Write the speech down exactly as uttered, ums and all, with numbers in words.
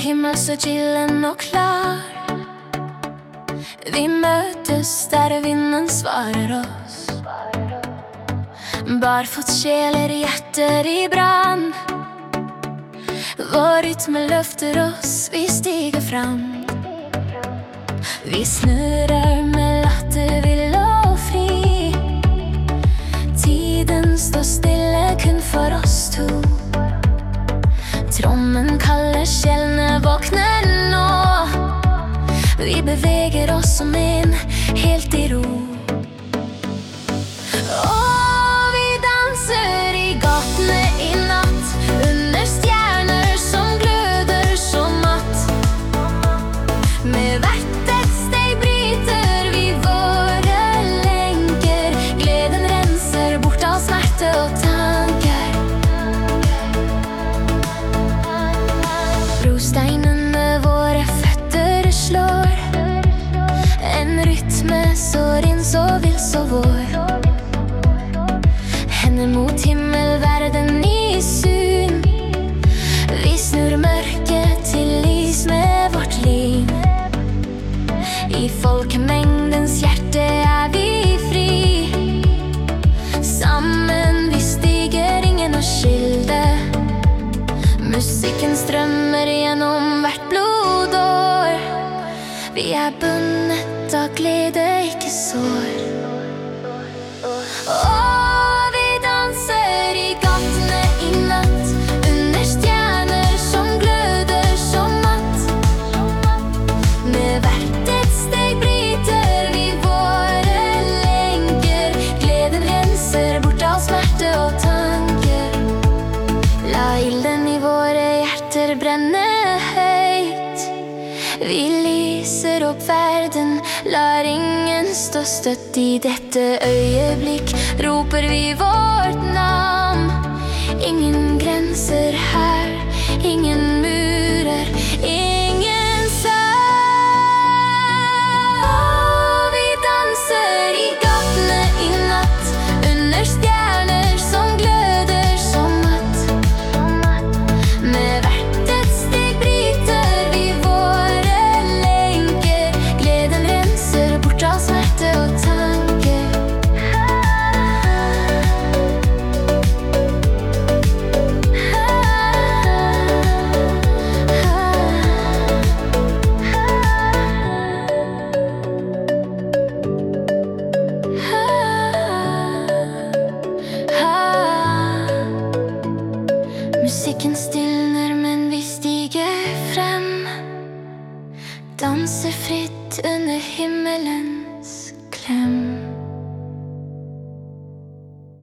himmel så chillen og klar. Vi møtes der vinden svarer oss. Barfot sjeler, hjerter i brann. Vår rytme løfter oss, vi stiger fram. Vi snurrer med latter vill og fri. Tiden står stille kun for oss to. Trommen kaller, skjellene våkner nå. Vi beveger oss som en helt i ro. Og vi danser i gatene i natt, under stjerner som gløder så matt. Med hvert et steg bryter vi våre lenker. Gleden renser bort all smerte og tanker. Brosteinene våre føtter slår. En rytme sår inn så vill så vår. Hender mot himmelverden i syn. Vi snur mørket til lys med vårt liv. I folkemengdens hjerte er vi fri. Sammen vi stiger, ingen å skilde. Musikken strømmer gjennom hvert blodår. Vi er bundet av glede, ikke sår. Og vi danser i gatene i natt, under stjerner som gløder så matt. Med hvert et steg bryter vi våre lenker. Gleden renser bort all smerte og tanker. La ilden i våre hjerter brenne høyt. Vi lyser opp verden, lar ingen stå støtt. I dette øyeblikk roper vi vårt navn. Ingen grenser her, ingen murer, ingen savn. Og vi danser i gatene i natt, under stjerner som gløder så matt. Med hvert et steg bryter vi våre lenker. Gleden renser bort all smerte og tanker. Musikken stilner, men vi stiger frem. Danser fritt under himmelens klem.